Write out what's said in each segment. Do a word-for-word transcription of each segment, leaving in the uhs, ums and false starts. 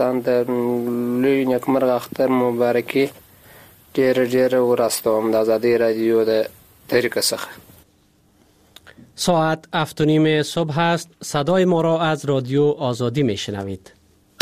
در لوی نکمرغ اختر مبارکی ډیر ډیر ورستوم د آزادی رادیو د طریق څخه. ساعت هفت و نیم صبح است. صدای ما را از رادیو آزادی می شنوید.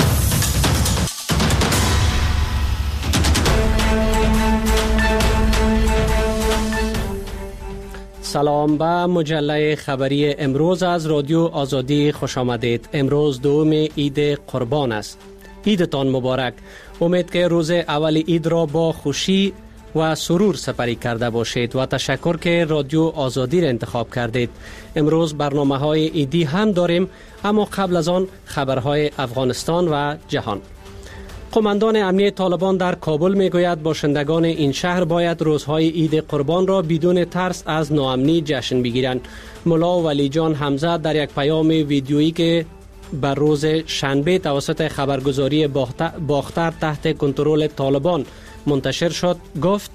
سلام به مجله خبری امروز از رادیو آزادی خوش آمدید. امروز دوم عید قربان است. عیدتان مبارک. امید که روز اول عید را با خوشی و سرور سپری کرده باشید و تشکر که رادیو آزادی را انتخاب کردید. امروز برنامه های عیدی هم داریم، اما قبل از آن خبرهای افغانستان و جهان. قماندان امنیت طالبان در کابل میگوید باشندگان این شهر باید روزهای عید قربان را بدون ترس از ناامنی جشن بگیرند. ملا ولی جان حمزه در یک پیام ویدیویی که بر روز شنبه توسط خبرگزاری باختر تحت کنترل طالبان منتشر شد گفت: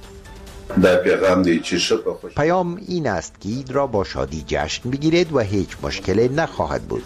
پیام این است که عید را با شادی جشن بگیرید و هیچ مشکلی نخواهد بود.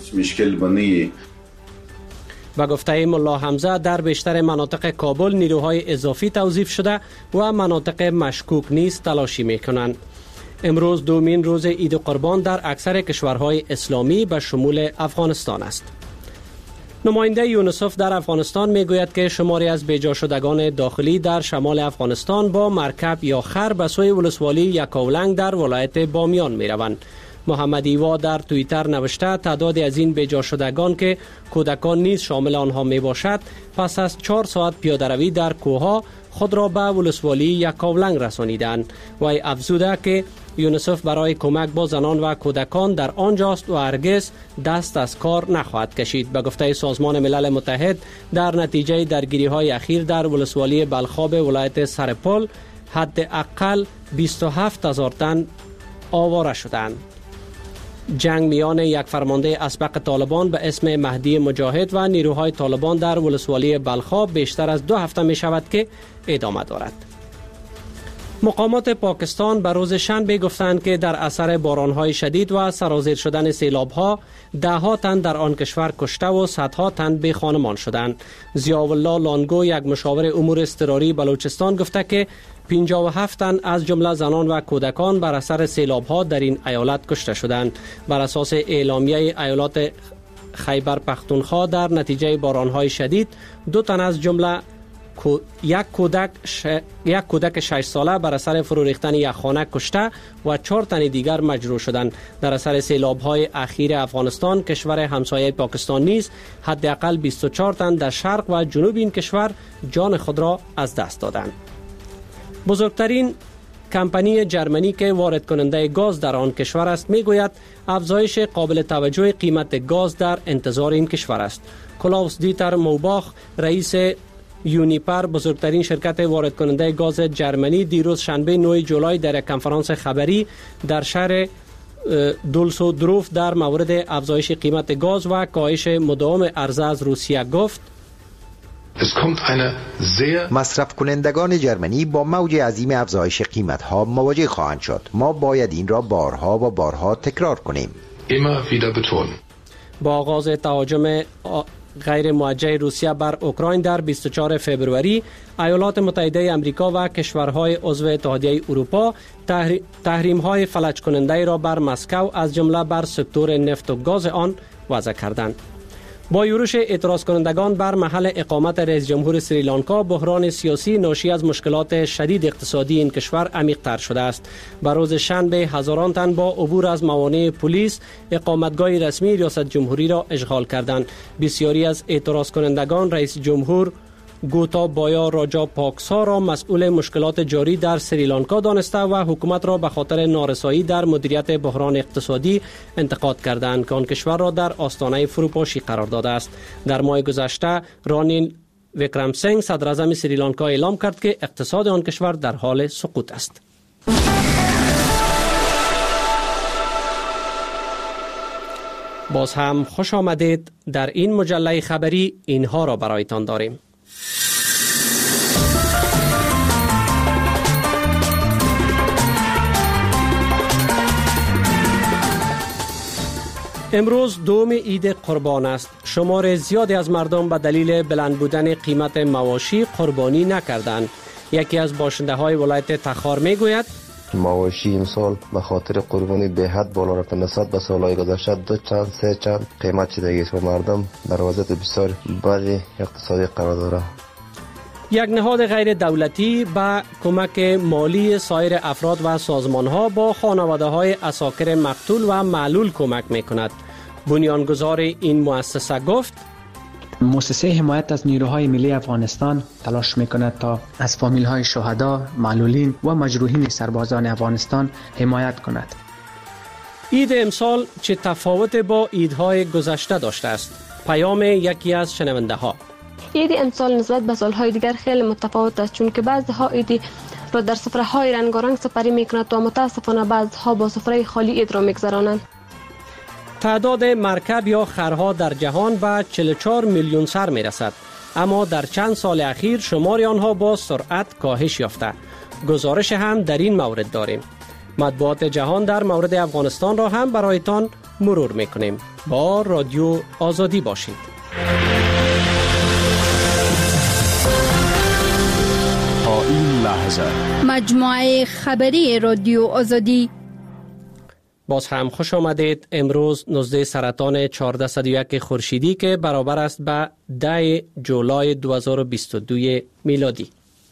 با گفته ملا حمزه در بیشتر مناطق کابل نیروهای اضافی توظیف شده و مناطق مشکوک نیز تلاشی میکنند. امروز دومین روز عید قربان در اکثر کشورهای اسلامی به شمول افغانستان است. نماینده یونیسف در افغانستان میگوید که شماری از بیجا شدگان داخلی در شمال افغانستان با مرکب یا خر به سوی ولسوالی یکاولنگ در ولایت بامیان میروند. محمد ایوا در توییتر نوشته تعدادی از این بیجا شدگان که کودکان نیز شامل آنها می باشد پس از چهار ساعت پیاده روی در کوهها خود را به ولسوالی یکاولنگ رسانیدند. وی افزوده که یونیسف برای کمک با زنان و کودکان در آنجاست و هرگز دست از کار نخواهد کشید. به گفته سازمان ملل متحد در نتیجه درگیری های اخیر در ولسوالی بلخاب ولایت سرپل حداقل بیست و هفت هزار تن آواره شدند. جنگ میان یک فرمانده اسبق طالبان به اسم مهدی مجاهد و نیروهای طالبان در ولسوالی بلخاب بیشتر از دو هفته می شود که ادامه دارد. مقامات پاکستان به روز شنبه گفتند که در اثر بارانهای شدید و سرازیر شدن سیلابها ده ها تن در آن کشور کشته و صدها تن بی خانمان شدند. ضیاءالله لانگو، یک مشاور امور اضطراری بلوچستان، گفته که پنجاه و هفت تن از جمله زنان و کودکان بر اثر سیلابها در این ایالت کشته شدند. بر اساس اعلامیه ایالات خیبر پختونخوا در نتیجه بارانهای شدید دو تن از جمله یک کودک ش... یک کودک شش ساله بر اثر فرو ریختن یک خانه کشته و چهار تن دیگر مجروح شدند. در اثر سیلاب‌های اخیر افغانستان کشور همسایه پاکستان نیز حداقل بیست و چهار تن در شرق و جنوب این کشور جان خود را از دست دادند. بزرگترین کمپانی جرمنی که وارد کننده گاز در آن کشور است میگوید افزایش قابل توجه قیمت گاز در انتظار این کشور است. کلاوس دیتر موباخ، رئیس یونیپر، بزرگترین شرکت وارد کننده گاز جرمنی، دیروز شنبه نه جولای در یک کنفرانس خبری در شهر دولسودروف در مورد افزایش قیمت گاز و کاهش مداوم عرضه از روسیه گفت: مصرف کنندگان جرمنی با موج عظیم افزایش قیمت ها مواجه خواهند شد. ما باید این را بارها و بارها تکرار کنیم. با آغاز تهاجم غیر موجه روسیه بر اوکراین در بیست و چهارم فوریه، ایالات متحده آمریکا و کشورهای عضو اتحادیه اروپا تحریم‌های فلج کننده را بر مسکو از جمله بر سکتور نفت و گاز آن وضع کردند. با یورش اعتراض کنندگان بر محل اقامت رئیس جمهور سریلانکا، بحران سیاسی ناشی از مشکلات شدید اقتصادی این کشور عمیق‌تر شده است. بر روز شنبه هزاران تن با عبور از موانع پلیس اقامتگاه رسمی ریاست جمهوری را اشغال کردند. بسیاری از اعتراض کنندگان رئیس جمهور گوتابایا راجا پاکسا را مسئول مشکلات جاری در سریلانکا دانسته و حکومت را به خاطر نارسایی در مدیریت بحران اقتصادی انتقاد کردند که آن کشور را در آستانه فروپاشی قرار داده است. در ماه گذشته رانیل وکرمسینگ، صدر اعظم سریلانکا، اعلام کرد که اقتصاد آن کشور در حال سقوط است. باز هم خوش آمدید. در این مجله خبری اینها را برایتان داریم. امروز دوم عید قربان است. شمار زیادی از مردم به دلیل بلند بودن قیمت مواشی قربانی نکردند. یکی از باشنده های ولایت تخار می گوید مواشی امسال به خاطر قربانی به حد بالا رفته، نسبت به سالهای گذشته دو چند سه چند قیمت شده است و مردم در وضعیت بسیار بد اقتصادی قرار داره. یک نهاد غیر دولتی با کمک مالی سایر افراد و سازمان ها با خانواده های عساکر مقتول و معلول کمک می کند. بنیانگذار این مؤسسه گفت مؤسسه حمایت از نیروهای ملی افغانستان تلاش میکند تا از فامیل های شهدا، معلولین و مجروحین سربازان افغانستان حمایت کند. عید امسال چه تفاوت با عیدهای گذشته داشته است؟ پیام یکی از شنونده ها: عید امسال نسبت به سالهای دیگر خیلی متفاوت است، چون که بعضها عید را در سفره های رنگارنگ سپری میکند و متاسفانه بعضها با سفره خالی عید را میگذرانند. تعداد مرکب یا خرها در جهان به چهل و چهار میلیون سر می رسد، اما در چند سال اخیر شمار آنها با سرعت کاهش یافته. گزارش هم در این مورد داریم. مطبوعات جهان در مورد افغانستان را هم برایتان مرور می کنیم. با رادیو آزادی باشید. تا این لحظه مجموعه خبری رادیو آزادی. باز هم خوش آمدید. امروز نوزده سرطان چهارصد و یک خورشیدی که برابر است به ده جولای دو هزار و بیست و دو میلادی.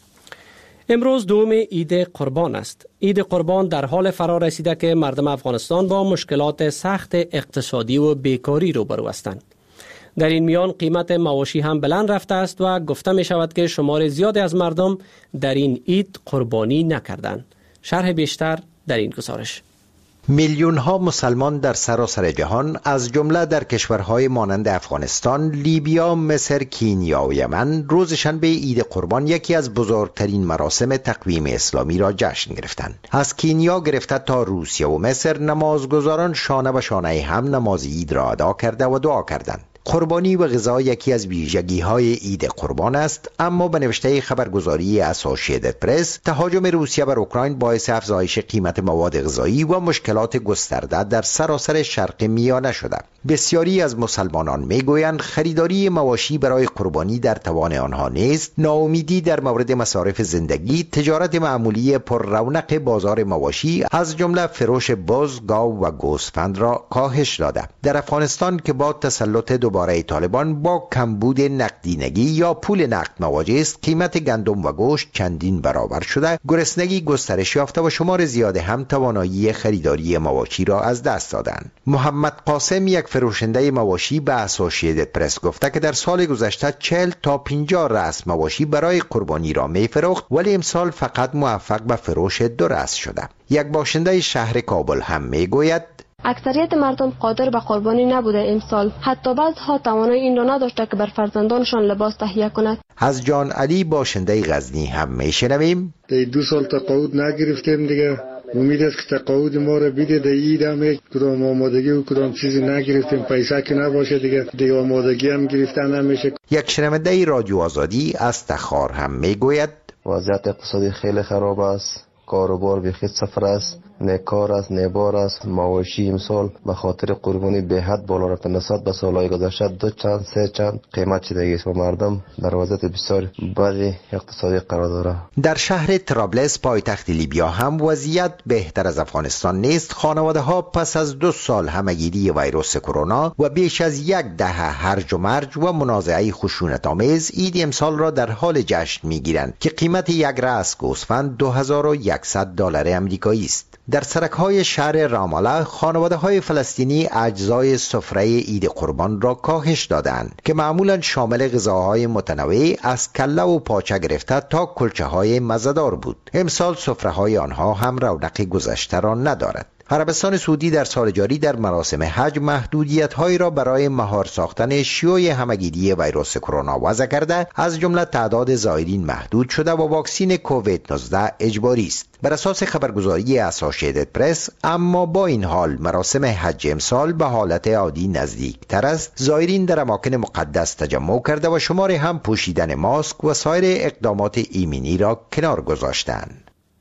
امروز دوم عید قربان است. عید قربان در حال فرا رسیده که مردم افغانستان با مشکلات سخت اقتصادی و بیکاری روبرو هستند. در این میان قیمت مواشی هم بلند رفته است و گفته می شود که شمار زیادی از مردم در این عید قربانی نکردند. شرح بیشتر در این گزارش. میلیون ها مسلمان در سراسر جهان از جمله در کشورهای مانند افغانستان، لیبیا، مصر، کینیا و یمن روز شنبه عید قربان یکی از بزرگترین مراسم تقویم اسلامی را جشن گرفتند. از کینیا گرفته تا روسیه و مصر نمازگزاران شانه به شانه هم نماز عید را ادا کرده و دعا کردند. قربانی و غذا یکی از ویژگی‌های عید قربان است، اما به نوشته خبرگزاری اسوسییتد پرس تهاجم روسیه بر اوکراین باعث افزایش قیمت مواد غذایی و مشکلات گسترده در سراسر شرق میانه شده. بسیاری از مسلمانان میگویند خریداری مواشی برای قربانی در توان آنها نیست. ناامیدی در مورد مصارف زندگی، تجارت معمولی پر رونق بازار مواشی از جمله فروش بز، گاو و گوسفند را کاهش داده. در افغانستان که با تسلط دوباره طالبان با کمبود نقدینگی یا پول نقد مواجه است، قیمت گندم و گوشت چندین برابر شده، گرسنگی گسترش یافته و شمار زیاد هم توانایی خریداری مواشی را از دست دادند. محمد قاسم، یک فروشنده مواشی، به اسوسییتد پرس گفته که در سال گذشته چهل تا پنجاه رأس مواشی برای قربانی را می فروخت، ولی امسال فقط موفق به فروش دو رأس شده. یک باشنده شهر کابل هم می گوید اکثریت مردم قادر به قربانی نبوده امسال، حتی بعضها توانایی این را نداشته که بر فرزندانشان لباس تهیه کند. از جان علی باشنده غزنی هم میشنویم دو سال تقاعد نگرفتیم دیگه، امید است که تقاعد ما را بده. در عید هم کدام آمادگی و کدام چیزی نگرفتیم، پیسه که نباشه دیگه دیگه آمادگی هم گرفتن نمیشه. یک شنونده رادیو آزادی از تخار هم میگوید وضعیت اقتصادی خیلی خراب است، کاروبار بخیت صفر است، نه کار است نه بار است. مواشی امسال به خاطر قربانی به حد بالا رفته، نسبت به سالهای گذشته دو چند سه چند قیمت شده است و مردم در وضعیت بسیار بد اقتصادی قرار داره. در شهر طرابلس پایتخت لیبیا هم وضعیت بهتر از افغانستان نیست. خانواده ها پس از دو سال همگیری ویروس کرونا و بیش از یک دهه هرج و مرج و منازعه خشونت آمیز، عید امسال را در حال جشن میگیرند که قیمت یک رأس گوسفند دو هزار و صد دلار آمریکایی است. در سرک‌های شهر راماله خانواده‌های فلسطینی اجزای سفره عید قربان را کاهش دادند که معمولاً شامل غذاهای متنوع از کله و پاچه گرفته تا کلچه‌های مزه‌دار بود. امسال سفره‌های آنها هم رونق گذشته را ندارد. عربستان سعودی در سال جاری در مراسم حج محدودیت‌هایی را برای مهار ساختن شیوع همگیری ویروس کرونا وضع کرده، از جمله تعداد زائرین محدود شده و واکسین کووید نوزده اجباری است. بر اساس خبرگزاری اسوسییتد پرس، اما با این حال مراسم حج امسال به حالت عادی نزدیکتر است. زائرین در اماکن مقدس تجمع کرده و شمار هم پوشیدن ماسک و سایر اقدامات ایمنی را کنار گذاشتند.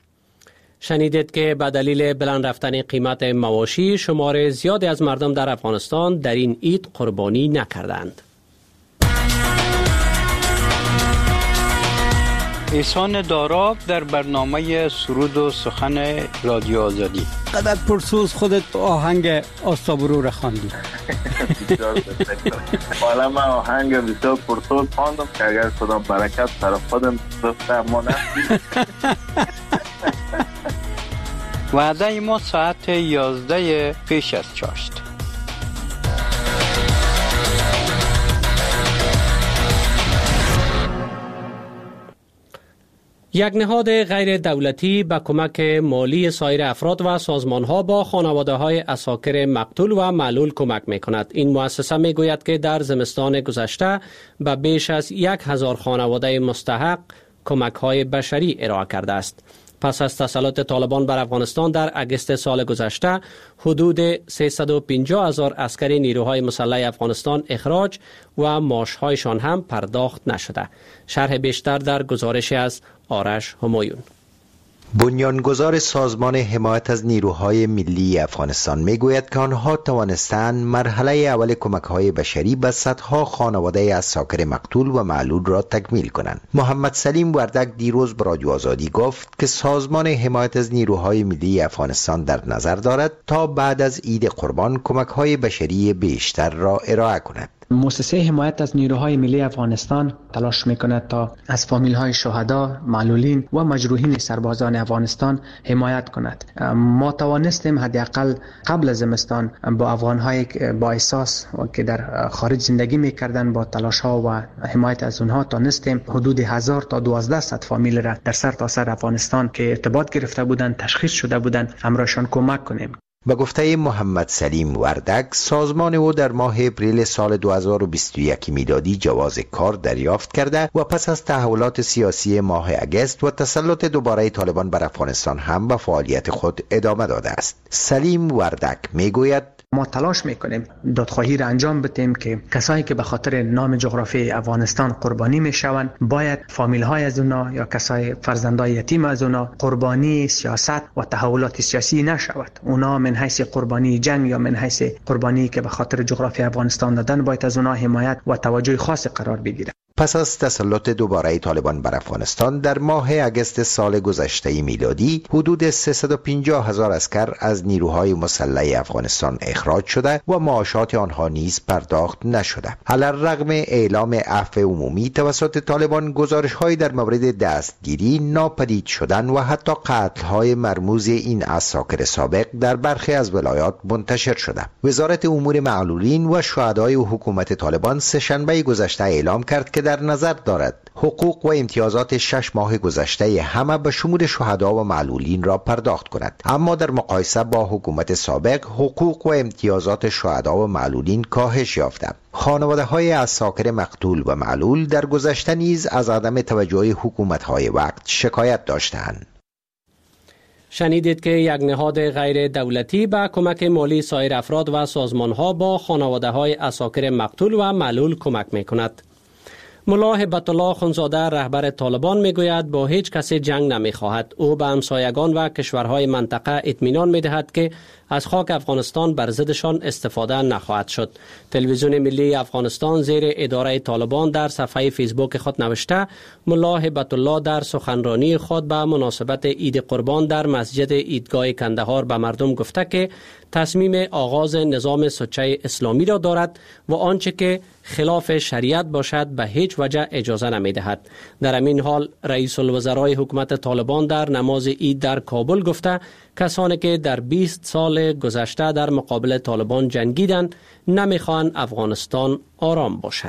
شنیدید که به دلیل بلند رفتن قیمت مواشی شمار زیادی از مردم در افغانستان در این عید قربانی نکردند. احسان داراب در برنامه سرود و سخن رادیو آزادی. قدر پرسوز خودت آهنگ آستابرو را خواندی. حالا من آهنگ بسیار پرسوز خواندم که اگر خدا برکت طرف خودم بفته ما نخوید. وعده ما ساعت یازده پیش از چاشت. یک نهاد غیر دولتی به کمک مالی سایر افراد و سازمان‌ها با خانواده‌های عساکر مقتول و معلول کمک می‌کند. این مؤسسه می‌گوید که در زمستان گذشته به بیش از یک هزار خانواده مستحق کمک‌های بشری ارائه کرده است. پس از تسلط طالبان بر افغانستان در اگست سال گذشته حدود سیصد و پنجاه هزار عسکری نیروهای مسلح افغانستان اخراج و معاش‌هایشان هم پرداخت نشده. شرح بیشتر در گزارش از آرش همایون. بنیانگذار سازمان حمایت از نیروهای ملی افغانستان میگوید که آنها توانستند مرحله اول کمک‌های بشری به صدها خانواده عساکر مقتول و معلول را تکمیل کنند. محمد سلیم وردک دیروز به رادیو آزادی گفت که سازمان حمایت از نیروهای ملی افغانستان در نظر دارد تا بعد از عید قربان کمک‌های بشری بیشتر را ارائه کند. مؤسسه حمایت از نیروهای ملی افغانستان تلاش میکند تا از فامیل‌های شهدا، معلولین و مجروحین سربازان افغانستان حمایت کند. ما توانستیم حداقل قبل از زمستان با افغان‌های با احساس که در خارج زندگی میکردند با تلاش‌ها و حمایت از اونها تانستیم حدود هزار تا دوازده صد فامیل را در سرتاسر افغانستان که ارتباط گرفته بودند، تشخیص شده بودند، همراهشان کمک کنیم. به گفته محمد سلیم وردک، سازمان او در ماه اپریل سال دو هزار و بیست و یک میلادی جواز کار دریافت کرده و پس از تحولات سیاسی ماه اگست و تسلط دوباره طالبان بر افغانستان هم به فعالیت خود ادامه داده است. سلیم وردک میگوید ما تلاش میکنیم دادخواهی را انجام بدیم که کسایی که به خاطر نام جغرافی افغانستان قربانی میشوند باید فامیل های از اونا یا کسای فرزندای یتیم از اونا قربانی سیاست و تحولات سیاسی نشود. اونا من حیث قربانی جنگ یا من حیث قربانی که به خاطر جغرافی افغانستان دادن باید از اونا حمایت و توجه خاص قرار بگیرد. پس از تسلط دوباره طالبان بر افغانستان در ماه اگست سال گذشته میلادی حدود سیصد و پنجاه هزار عسکر از نیروهای مسلح افغانستان اخراج شده و معاشات آنها نیز پرداخت نشده. علی‌الرغم اعلام عفو عمومی توسط طالبان، گزارش‌های در مورد دستگیری، ناپدید شدن و حتی قتل‌های مرموز این عساکر سابق در برخی از ولایات منتشر شده. وزارت امور معلولین و شهدای حکومت طالبان سه‌شنبه گذشته اعلام کرد که در نظر دارد حقوق و امتیازات شش ماه گذشته همه به شمول شهدا و معلولین را پرداخت کند، اما در مقایسه با حکومت سابق حقوق و امتیازات شهدا و معلولین کاهش یافته. خانواده های عساکر مقتول و معلول در گذشته نیز از عدم توجه حکومت های وقت شکایت داشتند. شنیدید که یک نهاد غیر دولتی با کمک مالی سایر افراد و سازمان ها با خانواده های عساکر مقتول و معلول کمک می کند. ملا هبت الله خونزاده رهبر طالبان میگوید با هیچ کسی جنگ نمیخواهد. او به همسایگان و کشورهای منطقه اطمینان میدهد که از خاک افغانستان بر ضدشان استفاده نخواهد شد. تلویزیون ملی افغانستان زیر اداره طالبان در صفحه فیسبوک خود نوشته ملا هبت الله در سخنرانی خود به مناسبت عید قربان در مسجد عیدگاه کندهار به مردم گفته که تصمیم آغاز نظام سوچه اسلامی را دارد و آنچه که خلاف شریعت باشد به هیچ وجه اجازه نمی دهد. در همین حال رئیس الوزرای حکومت طالبان در نماز عید در کابل گفته کسانی که در بیست سال گذشته در مقابل طالبان جنگیدند نمیخواهند افغانستان آرام باشد.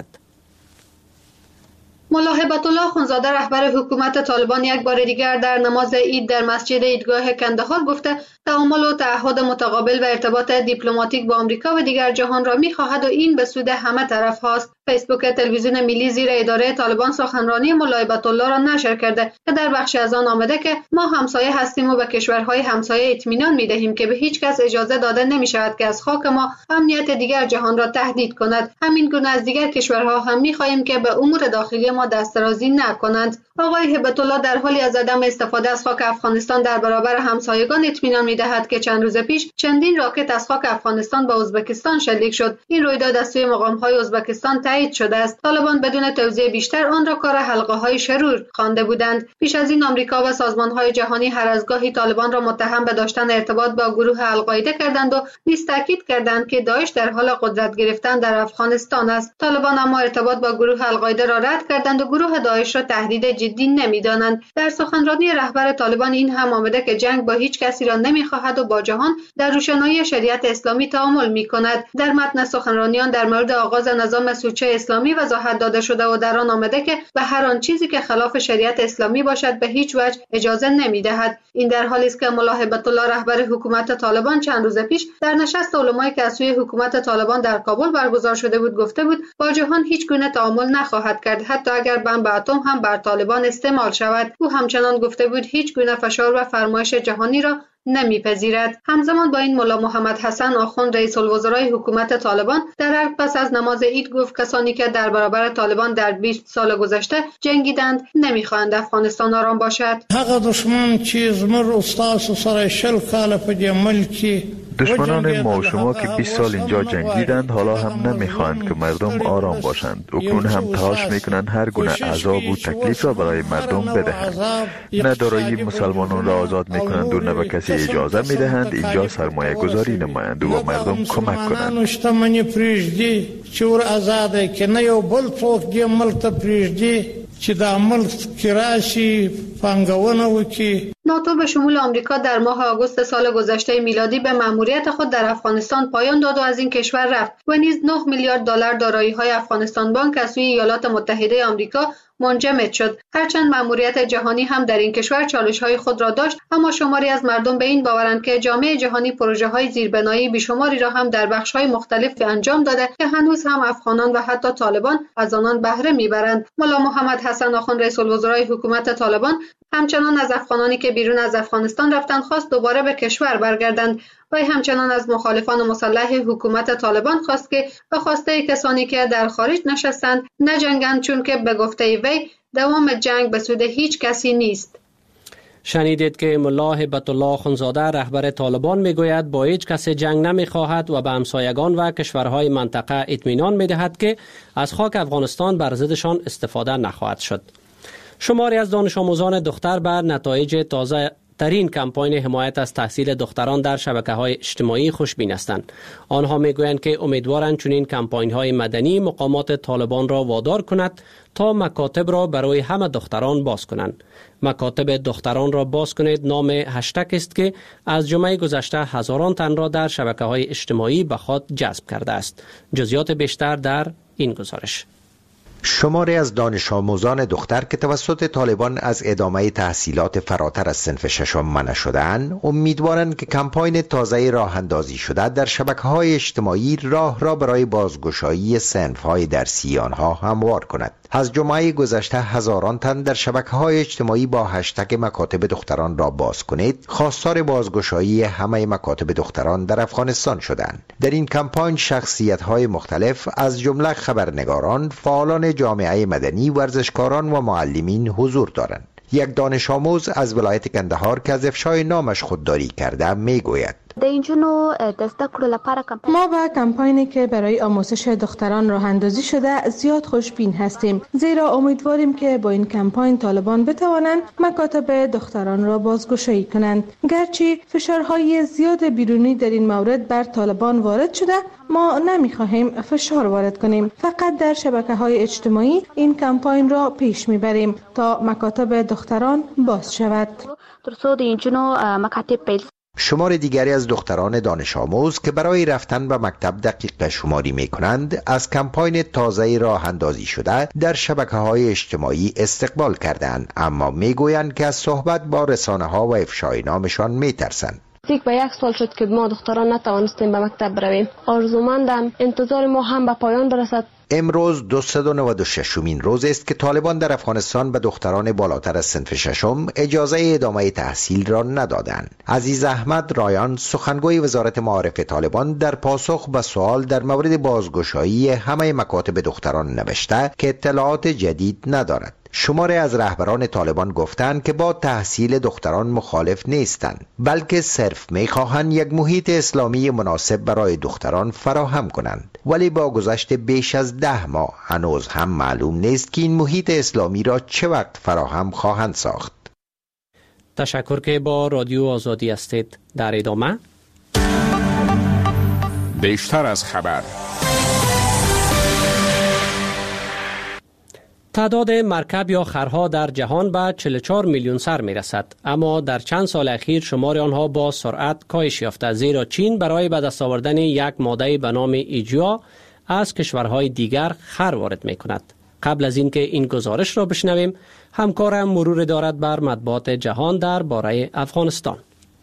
ملا هبت الله خونزاده رهبر حکومت طالبان یک بار دیگر در نماز عید در مسجد عیدگاه کندهار گفته تعامل و تعهد متقابل و ارتباط دیپلماتیک با آمریکا و دیگر جهان را می‌خواهد و این به سود همه طرف هاست. فیسبوک تلویزیون ملی زیر اداره طالبان سخنرانی ملا هبت الله را نشر کرده که در بخشی از آن آمده که ما همسایه هستیم و به کشورهای همسایه اطمینان می‌دهیم که به هیچ کس اجازه داده نمی‌شود که از خاک ما امنیت دیگر جهان را تهدید کند. همین گونه از دیگر کشورها هم می‌خواهیم که به امور داخلی ما دسترازی نکنند. آقای هبت الله در حالی از عدم استفاده از خاک افغانستان در برابر همسایگان اطمینان می‌دهد که چند روز پیش چندین راکت از خاک افغانستان به ازبکستان شلیک شد. این رویداد از سوی مقام‌های ازبکستان تایید تایید شده است. طالبان بدون توضیح بیشتر آن را کار حلقه های شرور خوانده بودند. پیش از این آمریکا و سازمان های جهانی هر از گاهی طالبان را متهم به داشتن ارتباط با گروه القاعده کردند و نیز تاکید کردند که داعش در حال قدرت گرفتن در افغانستان است. طالبان اما ارتباط با گروه القاعده را رد کردند و گروه داعش را تهدید جدی نمی‌دانند. در سخنرانی رهبر طالبان این هم آمده که جنگ با هیچ کسی را نمی‌خواهد و با جهان در روشنایی شریعت اسلامی تعامل می‌کند. در متن سخنرانیان در مورد آغاز نظام سوچه اسلامی وضاحت داده شده و در آن آمده که به هر آن چیزی که خلاف شریعت اسلامی باشد به هیچ وجه اجازه نمی‌دهد. این در حالی است که ملا هیبت الله رهبر حکومت طالبان چند روز پیش در نشست علمای که از سوی حکومت طالبان در کابل برگزار شده بود گفته بود با جهان هیچ گونه تعامل نخواهد کرد، حتی اگر بمب اتم هم بر طالبان استعمال شود. او همچنان گفته بود هیچ گونه فشار و فرمایش جهانی را نمیپذیرد. همزمان با این ملا محمد حسن آخوند رئیس الوزرای حکومت طالبان در پس از نماز عید گفت کسانی که در برابر طالبان در بیست سال گذشته جنگیدند نمیخواهند افغانستان آرام باشد. هغه دشمن چې زموږ استاد سره شل کاله په دې ملک دشمنان ما و شما که بیست سال اینجا جنگیدند حالا هم نمیخواهند که مردم آرام باشند. اکنون هم تلاش میکنند هر گونه عذاب و تکلیف را برای مردم بدهند. نه دارایی مسلمانان را آزاد میکنند و نه به کسی اجازه میدهند اینجا سرمایه گذاری نمایند و مردم کمک کنند. چې د عمل کراشي پانګونه وکړي. ناتو به شمول آمریکا در ماه آگوست سال گذشته میلادی به مأموریت خود در افغانستان پایان داد و از این کشور رفت و نیز نه میلیارد دلار دارایی‌های افغانستان بانک از سوی ایالات متحده آمریکا منجمد شد. هرچند مأموریت جهانی هم در این کشور چالش‌های خود را داشت، اما شماری از مردم به این باورند که جامعه جهانی پروژه‌های زیربنایی بیشماری را هم در بخش‌های مختلف انجام داده که هنوز هم افغانان و حتی طالبان از آنان بهره می‌برند. ملا محمد حسن آخوند رئیس الوزرای حکومت طالبان همچنان از افغانانی که بیرون از افغانستان رفتند خواست دوباره به کشور برگردند و همچنان از مخالفان مسلح حکومت طالبان خواست که به خواسته کسانی که در خارج نشستند نجنگند، چون که به گفته وی دوام جنگ به سود هیچ کسی نیست. شنیدید که ملا هیبت الله آخوندزاده رهبر طالبان میگوید با هیچ کسی جنگ نمیخواهد و به همسایگان و کشورهای منطقه اطمینان میدهد که از خاک افغانستان بر ضدشان استفاده نخواهد شد. شماری از دانش آموزان دختر بر نتایج تازه ترین کمپاین حمایت از تحصیل دختران در شبکه‌های اجتماعی خوشبین هستند. آنها میگویند که امیدوارند چنین کمپاین‌های مدنی مقامات طالبان را وادار کند تا مکاتب را برای همه دختران باز کنند. مکاتب دختران را باز کنید نام هشتگ است که از جمعه گذشته هزاران تن را در شبکه‌های اجتماعی به خود جذب کرده است. جزئیات بیشتر در این گزارش. شماری از دانش آموزان دختر که توسط طالبان از ادامه تحصیلات فراتر از صنف ششم منع شدند، امیدوارند که کمپاین تازه راه اندازی شده در شبکه‌های اجتماعی راه را برای بازگشایی صنف‌های درسی آنها هموار کند. از جمعه گذشته هزاران تن در شبکه‌های اجتماعی با هشتگ مکاتب دختران را باز کنید خواستار بازگشایی همه مکاتب دختران در افغانستان شدند. در این کمپاین شخصیت‌های مختلف از جمله خبرنگاران، فعالان جامعه مدنی، ورزشکاران و معلمین حضور دارند. یک دانش آموز از ولایت کندهار که از افشای نامش خودداری کرده میگوید ما با کمپاینی که برای آموزش دختران راه اندازی شده زیاد خوشبین هستیم، زیرا امیدواریم که با این کمپاین طالبان بتوانند مکاتب دختران را بازگشایی کنند. گرچه فشارهای زیاد بیرونی در این مورد بر طالبان وارد شده، ما نمیخواهیم فشار وارد کنیم، فقط در شبکه‌های اجتماعی این کمپاین را پیش میبریم تا مکاتب دختران باز شود. شمار دیگری از دختران دانش آموز که برای رفتن به مکتب دقیقه شماری می کنند از کمپاین تازه راه اندازی شده در شبکه‌های اجتماعی استقبال کردند، اما می گویند که از صحبت با رسانه ها و افشای نامشان می ترسند. نزدیک به یک سال شد که ما دختران نتوانستیم به مکتب برویم. آرزومندم انتظار ما هم به پایان برسد. امروز دویست و نود و ششمین روز است که طالبان در افغانستان به دختران بالاتر از صنف ششم اجازه ادامه تحصیل را ندادند. عزیز احمد رایان، سخنگوی وزارت معارف طالبان، در پاسخ به سوال در مورد بازگشایی همه مکاتب دختران نوشته که اطلاعات جدید ندارد. شماری از رهبران طالبان گفتند که با تحصیل دختران مخالف نیستند، بلکه صرف می‌خواهند یک محیط اسلامی مناسب برای دختران فراهم کنند. ولی با گذشت بیش از از ده ماه هنوز هم معلوم نیست که این محیط اسلامی را چه وقت فراهم خواهند ساخت. تشکر که با رادیو آزادی هستید. در ادامه بیشتر از خبر. تعداد مرکب یا خرها در جهان به چهل و چهار میلیون سر می رسد، اما در چند سال اخیر شمار آنها با سرعت کاهش یافته، زیرا چین برای به دست آوردن یک ماده به نام ایجیا از کشورهای دیگر خر وارد می کند. قبل از اینکه این گزارش را بشنویم، همکارم مرور دارد بر مطبوعات جهان در باره افغانستان.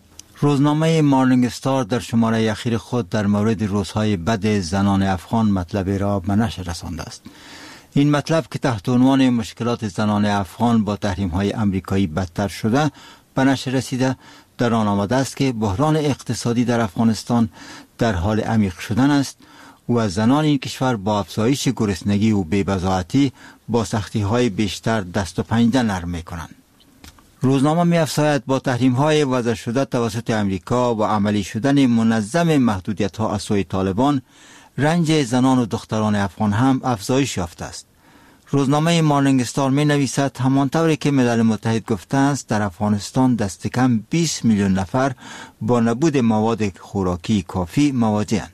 روزنامه مارنینگ استار در شماره اخیر خود در مورد روزهای بد زنان افغان مطلب را به نشر رسانده است. این مطلب که تحت عنوان مشکلات زنان افغان با تحریم‌های آمریکایی بدتر شده به نشر رسیده، در آن آمده است که بحران اقتصادی در افغانستان در حال عمیق شدن است و زنان این کشور با افزایش گرسنگی و بی‌بضاعتی با سختی‌های بیشتر دست و پنجه نرم می‌کنند. روزنامه می‌افزاید با تحریم‌های وضع شده توسط آمریکا و عملی شدن منظم محدودیت‌ها از سوی طالبان، رنج زنان و دختران افغان هم افزایش یافته است. روزنامه مارنینگ استار می نویسد همانطوری که ملل متحد گفته است در افغانستان دست کم بیست میلیون نفر با نبود مواد خوراکی کافی مواجه‌اند.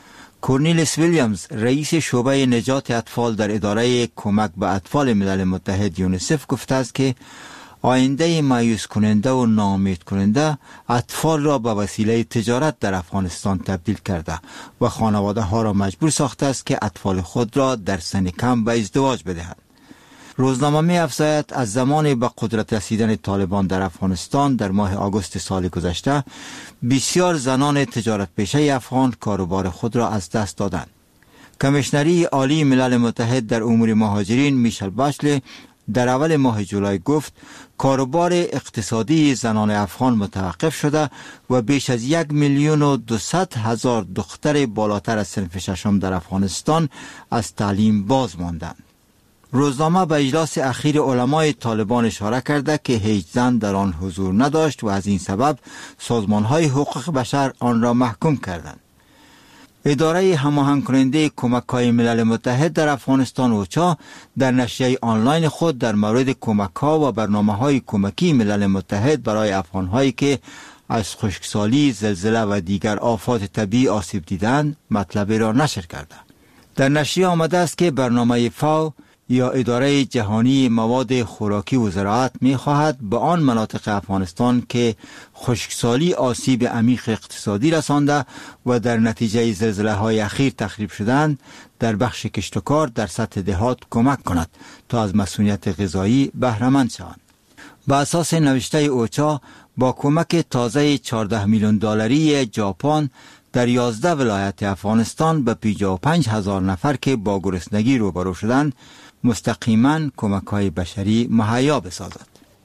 کورنیلیس ویلیامز رئیس شعبه نجات اطفال در اداره کمک به اطفال ملل متحد یونیسف گفته است که آینده مایوس کننده و ناامید کننده اطفال را به وسیله تجارت در افغانستان تبدیل کرده و خانواده ها را مجبور ساخته است که اطفال خود را در سن کم به ازدواج بدهند. روزنامه می افزاید از زمان به قدرت رسیدن طالبان در افغانستان در ماه آگوست سال گذشته، بسیار زنان تجارت پیشه افغان کاروبار خود را از دست دادند. کمیشنری عالی ملل متحد در امور مهاجرین میشل باشله در اول ماه جولای گفت کاروبار اقتصادی زنان افغان متوقف شده و بیش از یک میلیون و دویست هزار دختر بالاتر از صنف ششم در افغانستان از تعلیم باز ماندند. روزنامه به اجلاس اخیر علمای طالبان اشاره کرده که هیچ زن در آن حضور نداشت و از این سبب سازمان‌های حقوق بشر آن را محکوم کردند. اداره هماهنگ کننده کمک‌های ملل متحد در افغانستان اوچا در نشریه آنلاین خود در مورد کمک‌ها و برنامه‌های کمکی ملل متحد برای افغان‌هایی که از خشکسالی، زلزله و دیگر آفات طبیعی آسیب دیدند مطلبی را نشر کرده. در نشریه آمده است که برنامه فاو یا اداره جهانی مواد خوراکی و زراعت می خواهد به آن مناطق افغانستان که خشکسالی آسیب عمیق اقتصادی رسانده و در نتیجه زلزله های اخیر تخریب شدند در بخش کشت و کار در سطح دهات کمک کند تا از مسئولیت غذایی بهره مند شوند. به اساس نوشته اوچا با کمک تازه چهارده میلیون دلاری ژاپن در یازده ولایت افغانستان به پنجاه و پنج هزار نفر که با گرسنگی روبرو شدند مستقیما کمک‌های بشری مهیا بسازد.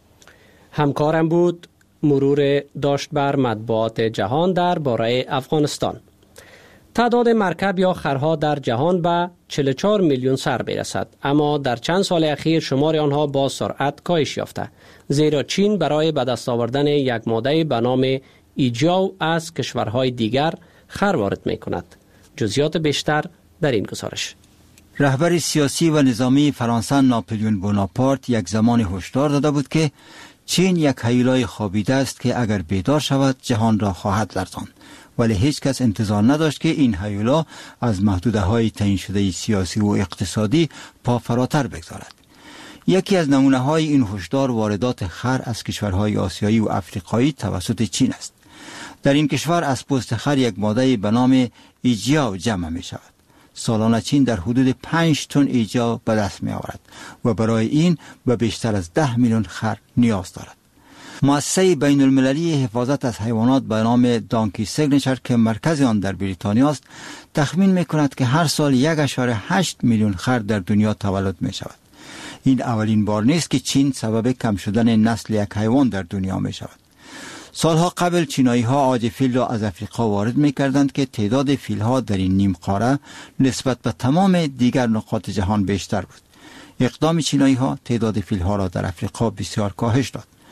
همکارم بود مرور داشت بر مطبوعات جهان در باره افغانستان. تعداد مرکب یا خرها در جهان به چهل و چهار میلیون سر برسد، اما در چند سال اخیر شمار آنها با سرعت کاهش یافته، زیرا چین برای به دست آوردن یک ماده به نام ایجاو از کشورهای دیگر خر وارد می کند. جزئیات بیشتر در این گزارش. رهبر سیاسی و نظامی فرانسه ناپلیون بوناپارت یک زمان هشدار داده بود که چین یک هیولای خوابیده است که اگر بیدار شود جهان را خواهد لرزاند، ولی هیچ کس انتظار نداشت که این هیولا از محدوده های تعیین شده سیاسی و اقتصادی پا فراتر بگذارد. یکی از نمونه های این هشدار واردات خر از کشورهای آسیایی و افریقایی توسط چین است. در این کشور از پوست خر یک ماده به نام ایجیا جمع می شود. سالانه چین در حدود پنج تن ایجا به دست می آورد و برای این به بیشتر از ده میلیون خر نیاز دارد. مؤسسه بین المللی حفاظت از حیوانات به نام دانکی سیگنچر که مرکز آن در بریتانیا است تخمین می کند که هر سال یک اشاره هشت میلیون خر در دنیا تولد می شود. این اولین بار نیست که چین سبب کم شدن نسل یک حیوان در دنیا می شود. سالها قبل چینایی ها عاج فیل را از افریقا وارد می کردند که تعداد فیل ها در این نیم قاره نسبت به تمام دیگر نقاط جهان بیشتر بود. اقدام چینایی ها تعداد فیل ها را در افریقا بسیار کاهش داد.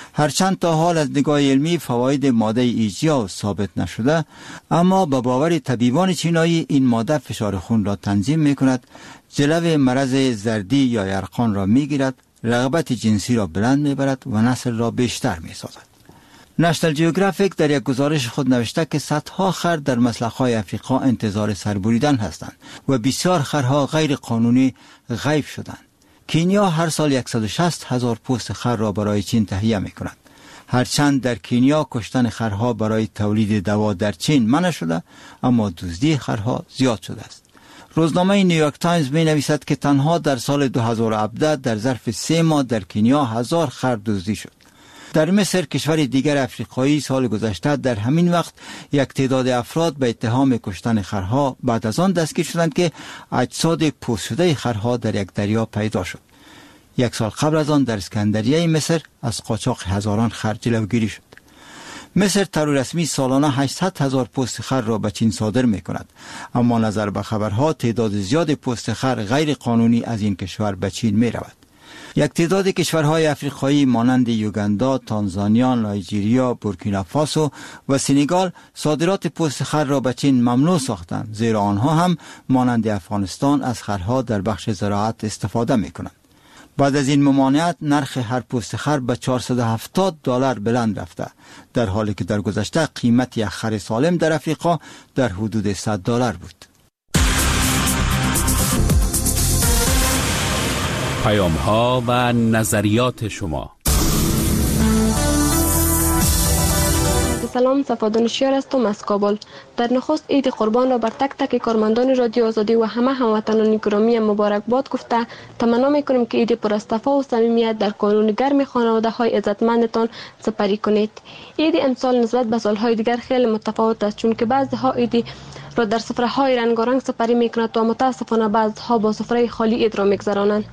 هرچند تا حال از نگاه علمی فواید ماده ایجیا ثابت نشده، اما به باور طبیبان چینایی این ماده فشار خون را تنظیم می کند، جلو مرض زردی یا یرقان را می گیرد، رغبت جنسی را بلند می برد و نسل را بیشتر می سازد. نشنال جیوگرافیک در یک گزارش خود نوشته که صدها خر در مسلخ‌های افریقا انتظار سربریدن هستند و بسیار خرها غیر قانونی غیب شدند. کنیا هر سال صد و شصت هزار پوست خر را برای چین تهیه می کند. هرچند در کنیا کشتن خرها برای تولید دوا در چین منع شده، اما دزدی خرها زیاد شده است. روزنامه نیویورک تایمز می نویسد که تنها در سال دو هزار و هفده در ظرف سه ماه در کنیا هزار خر دزدی شد. در مصر، کشور دیگر افریقایی، سال گذشته در همین وقت یک تعداد افراد به اتهام کشتن خرها بعد از آن دستگیر شدند که اجساد پوست شده خرها در یک دریا پیدا شد. یک سال قبل از آن در اسکندریه مصر از قاچاق هزاران خر جلوگیری شد. مصر طور رسمی سالانه هشتصد هزار پوست خر را به چین صادر می کند، اما نظر به خبرها تعداد زیاد پوست خر غیر قانونی از این کشور به چین می رود. یک تعداد کشورهای افریقایی مانند یوگاندا، تانزانیا، نایجیریا، بورکینافاسو و سنگال صادرات پوست خر را به چین ممنوع ساختند، زیرا آنها هم مانند افغانستان از خرها در بخش زراعت استفاده می کنند. بعد از این ممانعت نرخ هر پوست خر به چهارصد و هفتاد دلار بلند رفته، در حالی که در گذشته قیمت یک خر سالم در افریقا در حدود صد دلار بود. پیام ها و نظریات شما. سلام، صفادانشیار هستم از کابل. در نخست عید قربان را بر تک تک کارمندان رادیو آزادی و همه هموطنان گرامی مبارکباد گفته تمنا میکنیم که عید پر از صفا و صمیمیت در کانون گرم خانواده های عزتمندتان سپری کنید. عید امسال نسبت به سالهای دیگر خیلی متفاوت است، چون که بعضی ها عید را در سفره های رنگارنگ سپری میکنند و متاسفانه بعضی ها با سفره خالی عید را میگذرانند.